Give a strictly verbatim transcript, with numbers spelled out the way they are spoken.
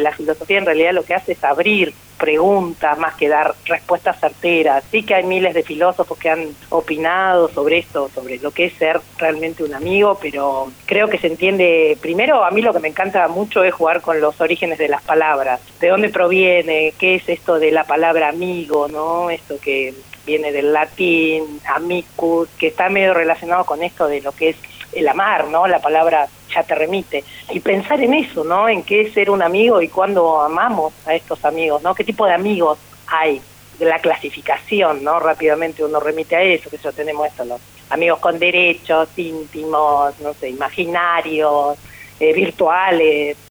la filosofía en realidad lo que hace es abrir preguntas más que dar respuestas certeras. Sí que hay miles de filósofos que han opinado sobre esto, sobre lo que es ser realmente un amigo, pero creo que se entiende, primero a mí lo que me encanta mucho es jugar con los orígenes de las palabras, de dónde proviene, qué es esto de la palabra amigo, ¿no? Esto que viene del latín, amicus, que está medio relacionado con esto de lo que es el amar, ¿no? La palabra ya te remite. Y pensar en eso, ¿no? En qué es ser un amigo y cuándo amamos a estos amigos, ¿no? ¿Qué tipo de amigos hay? De la clasificación, ¿no? Rápidamente uno remite a eso, que ya tenemos esto, los amigos con derechos, íntimos, no sé, imaginarios, eh, virtuales.